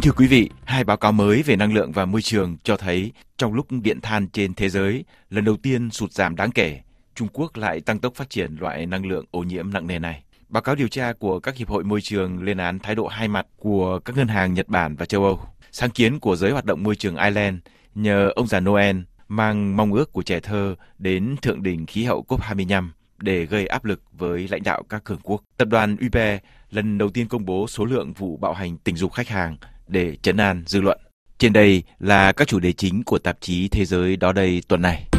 thưa quý vị, hai báo cáo mới về năng lượng và môi trường cho thấy trong lúc điện than trên thế giới lần đầu tiên sụt giảm đáng kể, Trung Quốc lại tăng tốc phát triển loại năng lượng ô nhiễm nặng nề này. Báo cáo điều tra của các hiệp hội môi trường lên án thái độ hai mặt của các ngân hàng Nhật Bản và châu Âu. Sáng kiến của giới hoạt động môi trường Ireland nhờ ông già Noel mang mong ước của trẻ thơ đến thượng đỉnh khí hậu COP25 để gây áp lực với lãnh đạo các cường quốc. Tập đoàn UPE lần đầu tiên công bố số lượng vụ bạo hành tình dục khách hàng để trấn an dư luận. Trên đây là các chủ đề chính của tạp chí Thế giới đó đây tuần này.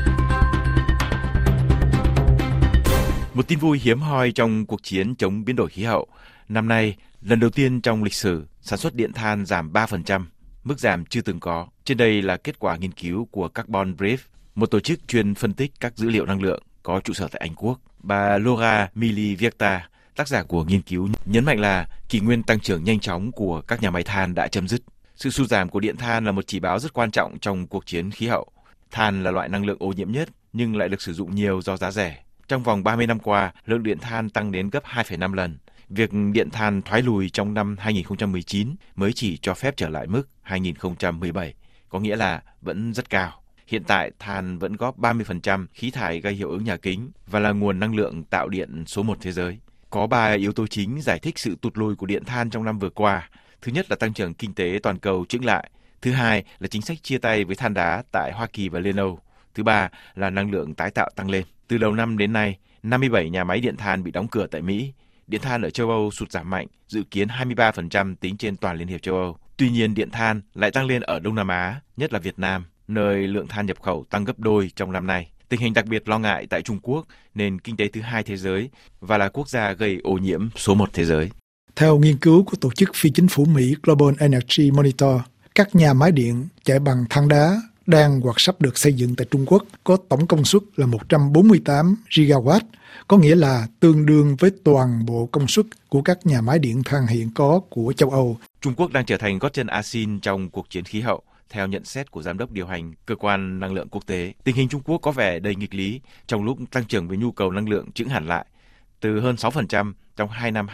Một tin vui hiếm hoi trong cuộc chiến chống biến đổi khí hậu. Năm nay, lần đầu tiên trong lịch sử, sản xuất điện than giảm 3%, mức giảm chưa từng có. Trên đây là kết quả nghiên cứu của Carbon Brief, một tổ chức chuyên phân tích các dữ liệu năng lượng có trụ sở tại Anh Quốc. Bà Laura Milivieta, tác giả của nghiên cứu, nhấn mạnh là kỷ nguyên tăng trưởng nhanh chóng của các nhà máy than đã chấm dứt. Sự sụt giảm của điện than là một chỉ báo rất quan trọng trong cuộc chiến khí hậu. Than là loại năng lượng ô nhiễm nhất nhưng lại được sử dụng nhiều do giá rẻ. Trong vòng 30 năm qua, lượng điện than tăng đến gấp 2,5 lần. Việc điện than thoái lùi trong năm 2019 mới chỉ cho phép trở lại mức 2017, có nghĩa là vẫn rất cao. Hiện tại, than vẫn góp 30% khí thải gây hiệu ứng nhà kính và là nguồn năng lượng tạo điện số 1 thế giới. Có 3 yếu tố chính giải thích sự tụt lùi của điện than trong năm vừa qua. Thứ nhất là tăng trưởng kinh tế toàn cầu chững lại. Thứ hai là chính sách chia tay với than đá tại Hoa Kỳ và Liên Âu. Thứ ba là năng lượng tái tạo tăng lên. Từ đầu năm đến nay, 57 nhà máy điện than bị đóng cửa tại Mỹ. Điện than ở châu Âu sụt giảm mạnh, dự kiến 23% tính trên toàn Liên hiệp châu Âu. Tuy nhiên, điện than lại tăng lên ở Đông Nam Á, nhất là Việt Nam, nơi lượng than nhập khẩu tăng gấp đôi trong năm nay. Tình hình đặc biệt lo ngại tại Trung Quốc, nền kinh tế thứ hai thế giới và là quốc gia gây ô nhiễm số 1 thế giới. Theo nghiên cứu của tổ chức phi chính phủ Mỹ Global Energy Monitor, các nhà máy điện chạy bằng than đá đang hoặc sắp được xây dựng tại Trung Quốc có tổng công suất là 148 gigawatt, có nghĩa là tương đương với toàn bộ công suất của các nhà máy điện than hiện có của châu Âu. Trung Quốc đang trở thành gót chân ASEAN trong cuộc chiến khí hậu, theo nhận xét của giám đốc điều hành cơ quan năng lượng quốc tế. Tình hình Trung Quốc có vẻ đầy nghịch lý trong lúc tăng trưởng về nhu cầu năng lượng chững hẳn lại, từ hơn 6% trong 2 năm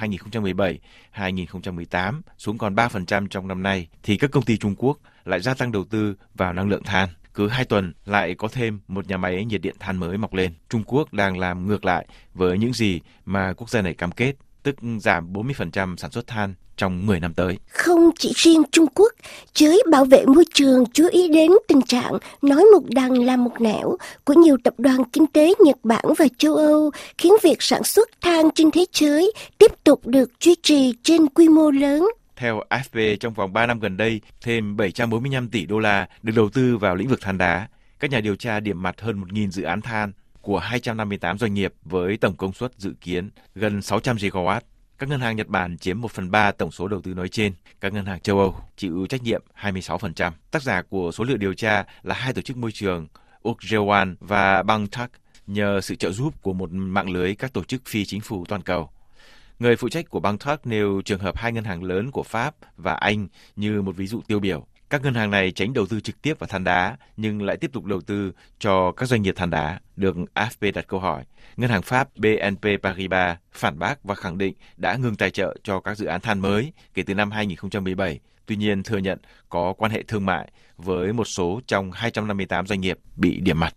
2017-2018 xuống còn 3% trong năm nay, thì các công ty Trung Quốc lại gia tăng đầu tư vào năng lượng than. Cứ 2 tuần lại có thêm một nhà máy nhiệt điện than mới mọc lên. Trung Quốc đang làm ngược lại với những gì mà quốc gia này cam kết, tức giảm 40% sản xuất than trong 10 năm tới. Không chỉ riêng Trung Quốc, giới bảo vệ môi trường chú ý đến tình trạng nói một đằng làm một nẻo của nhiều tập đoàn kinh tế Nhật Bản và châu Âu, khiến việc sản xuất than trên thế giới tiếp tục được duy trì trên quy mô lớn. Theo AFP, trong vòng 3 năm gần đây, thêm 745 tỷ đô la được đầu tư vào lĩnh vực than đá. Các nhà điều tra điểm mặt hơn 1.000 dự án than của 258 doanh nghiệp với tổng công suất dự kiến gần 600 gigawatt. Các ngân hàng Nhật Bản chiếm 1/3 tổng số đầu tư nói trên. Các ngân hàng châu Âu chịu trách nhiệm 26%. Tác giả của số liệu điều tra là hai tổ chức môi trường Urjewan và Bangtak nhờ sự trợ giúp của một mạng lưới các tổ chức phi chính phủ toàn cầu. Người phụ trách của Bangtak nêu trường hợp hai ngân hàng lớn của Pháp và Anh như một ví dụ tiêu biểu. Các ngân hàng này tránh đầu tư trực tiếp vào than đá nhưng lại tiếp tục đầu tư cho các doanh nghiệp than đá. Được AFP đặt câu hỏi, ngân hàng Pháp BNP Paribas phản bác và khẳng định đã ngừng tài trợ cho các dự án than mới kể từ năm 2017. Tuy nhiên thừa nhận có quan hệ thương mại với một số trong 258 doanh nghiệp bị điểm mặt.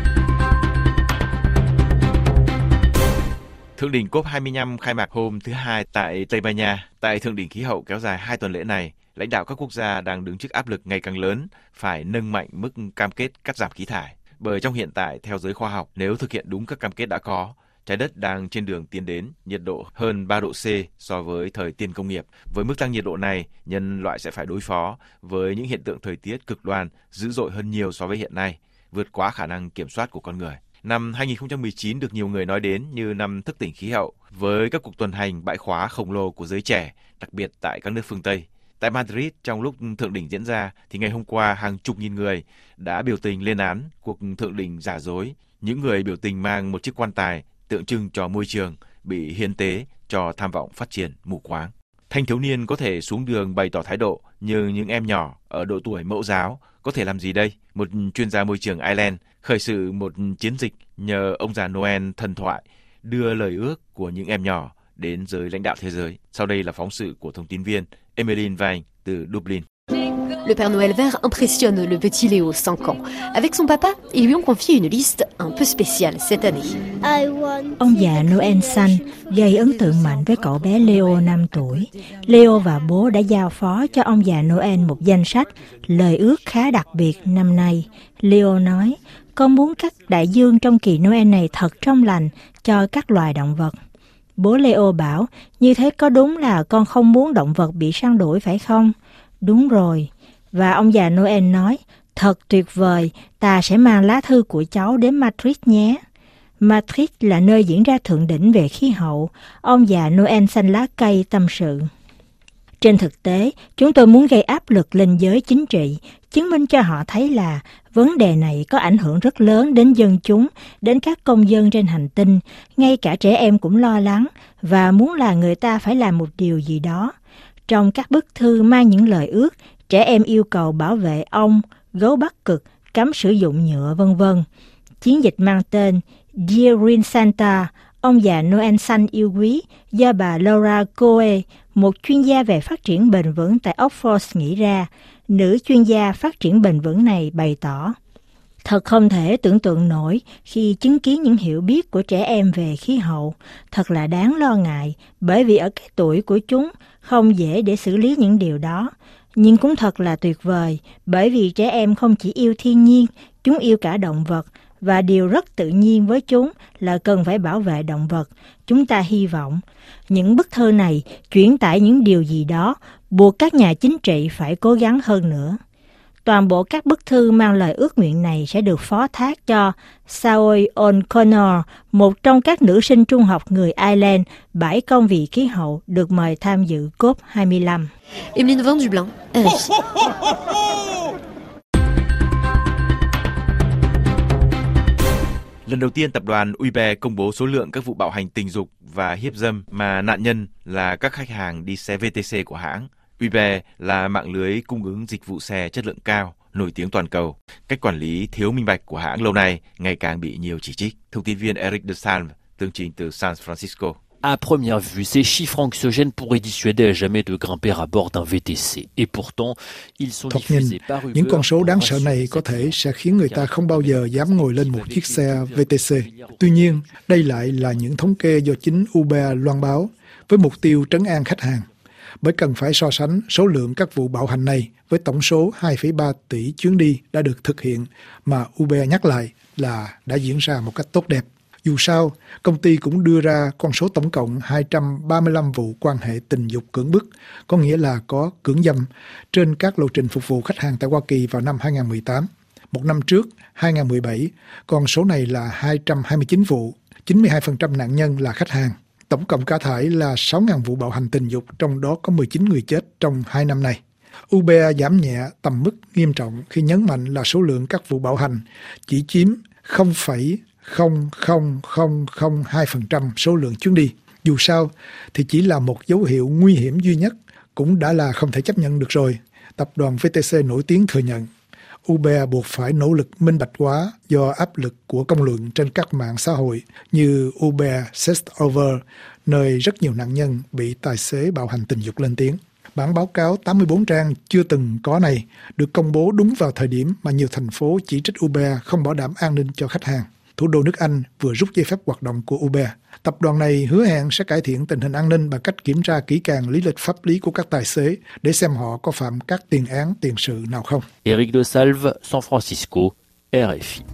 Thượng đỉnh COP25 khai mạc hôm thứ Hai tại Tây Ban Nha. Tại thượng đỉnh khí hậu kéo dài 2 tuần lễ này, lãnh đạo các quốc gia đang đứng trước áp lực ngày càng lớn phải nâng mạnh mức cam kết cắt giảm khí thải. Bởi trong hiện tại, theo giới khoa học, nếu thực hiện đúng các cam kết đã có, trái đất đang trên đường tiến đến nhiệt độ hơn 3 độ C so với thời tiền công nghiệp. Với mức tăng nhiệt độ này, nhân loại sẽ phải đối phó với những hiện tượng thời tiết cực đoan dữ dội hơn nhiều so với hiện nay, vượt quá khả năng kiểm soát của con người. Năm 2019 được nhiều người nói đến như năm thức tỉnh khí hậu, với các cuộc tuần hành bãi khóa khổng lồ của giới trẻ, đặc biệt tại các nước phương Tây. Tại Madrid, trong lúc thượng đỉnh diễn ra, thì ngày hôm qua hàng chục nghìn người đã biểu tình lên án cuộc thượng đỉnh giả dối. Những người biểu tình mang một chiếc quan tài tượng trưng cho môi trường bị hiến tế cho tham vọng phát triển mù quáng. Thanh thiếu niên có thể xuống đường bày tỏ thái độ, nhưng những em nhỏ ở độ tuổi mẫu giáo có thể làm gì đây? Một chuyên gia môi trường Ireland khởi sự một chiến dịch nhờ ông già Noel thần thoại đưa lời ước của những em nhỏ đến giới lãnh đạo thế giới. Sau đây là phóng sự của thông tin viên Emmeline Vang từ Dublin. Le Père Noël vert impressionne le petit Léo, 5 ans. Avec son papa, ils lui ont confié une liste un peu spéciale cette année. Ông già Noel xanh gây ấn tượng mạnh với cậu bé Leo 5 tuổi. Leo và bố đã giao phó cho ông già Noel một danh sách lời ước khá đặc biệt năm nay. Leo nói, con muốn các đại dương trong kỳ Noel này thật trong lành cho các loài động vật. Bố Leo bảo, như thế có đúng là con không muốn động vật bị săn đuổi phải không? Đúng rồi. Và ông già Noel nói, thật tuyệt vời, ta sẽ mang lá thư của cháu đến Madrid nhé. Madrid là nơi diễn ra thượng đỉnh về khí hậu, ông già Noel xanh lá cây tâm sự. Trên thực tế, chúng tôi muốn gây áp lực lên giới chính trị, chứng minh cho họ thấy là vấn đề này có ảnh hưởng rất lớn đến dân chúng, đến các công dân trên hành tinh, ngay cả trẻ em cũng lo lắng và muốn là người ta phải làm một điều gì đó. Trong các bức thư mang những lời ước, trẻ em yêu cầu bảo vệ ong, gấu Bắc Cực, cấm sử dụng nhựa v.v. Chiến dịch mang tên Dear Green Santa, ông già Noel xanh yêu quý, do bà Laura Coe, một chuyên gia về phát triển bền vững tại Oxford nghĩ ra. Nữ chuyên gia phát triển bền vững này bày tỏ, thật không thể tưởng tượng nổi khi chứng kiến những hiểu biết của trẻ em về khí hậu. Thật là đáng lo ngại, bởi vì ở cái tuổi của chúng không dễ để xử lý những điều đó. Nhưng cũng thật là tuyệt vời, bởi vì trẻ em không chỉ yêu thiên nhiên, chúng yêu cả động vật, và điều rất tự nhiên với chúng là cần phải bảo vệ động vật. Chúng ta hy vọng những bức thư này chuyển tải những điều gì đó, buộc các nhà chính trị phải cố gắng hơn nữa. Toàn bộ các bức thư mang lời ước nguyện này sẽ được phó thác cho Saoirse O'Connor, một trong các nữ sinh trung học người Ireland, bãi công vì khí hậu, được mời tham dự COP25. Emeline Van Dublin, RFI. Lần đầu tiên tập đoàn Uber công bố số lượng các vụ bạo hành tình dục và hiếp dâm mà nạn nhân là các khách hàng đi xe VTC của hãng. Uber là mạng lưới cung ứng dịch vụ xe chất lượng cao, nổi tiếng toàn cầu. Cách quản lý thiếu minh bạch của hãng lâu nay ngày càng bị nhiều chỉ trích. Thông tin viên Eric de Salve, tường trình từ San Francisco. À première vue, ces chiffres anxiogènes pourraient dissuader à jamais de grimper à bord d'un VTC. Et pourtant, ils sont diffusés par Uber. Những con số đáng sợ này có thể sẽ khiến người ta không bao giờ dám ngồi lên một chiếc xe VTC. Tuy nhiên, đây lại là những thống kê do chính Uber loan báo với mục tiêu trấn an khách hàng. Bởi cần phải so sánh số lượng các vụ bạo hành này với tổng số 2,3 tỷ chuyến đi đã được thực hiện mà Uber nhắc lại là đã diễn ra một cách tốt đẹp. Dù sao, công ty cũng đưa ra con số tổng cộng 235 vụ quan hệ tình dục cưỡng bức, có nghĩa là có cưỡng dâm, trên các lộ trình phục vụ khách hàng tại Hoa Kỳ vào năm 2018. Một năm trước, 2017, con số này là 229 vụ, 92% nạn nhân là khách hàng. Tổng cộng cả thảy là 6.000 vụ bạo hành tình dục, trong đó có 19 người chết trong 2 năm này. Uber giảm nhẹ tầm mức nghiêm trọng khi nhấn mạnh là số lượng các vụ bạo hành chỉ chiếm 0,00002% số lượng chuyến đi. Dù sao thì chỉ là một dấu hiệu nguy hiểm duy nhất, cũng đã là không thể chấp nhận được rồi. Tập đoàn VTC nổi tiếng thừa nhận Uber buộc phải nỗ lực minh bạch hóa do áp lực của công luận trên các mạng xã hội như Uber Sex Over, nơi rất nhiều nạn nhân bị tài xế bạo hành tình dục lên tiếng. Bản báo cáo 84 trang chưa từng có này được công bố đúng vào thời điểm mà nhiều thành phố chỉ trích Uber không bảo đảm an ninh cho khách hàng. Thủ đô nước Anh vừa rút giấy phép hoạt động của Uber. Tập đoàn này hứa hẹn sẽ cải thiện tình hình an ninh bằng cách kiểm tra kỹ càng lý lịch pháp lý của các tài xế để xem họ có phạm các tiền án tiền sự nào không. Eric de Salve, San Francisco, RFI.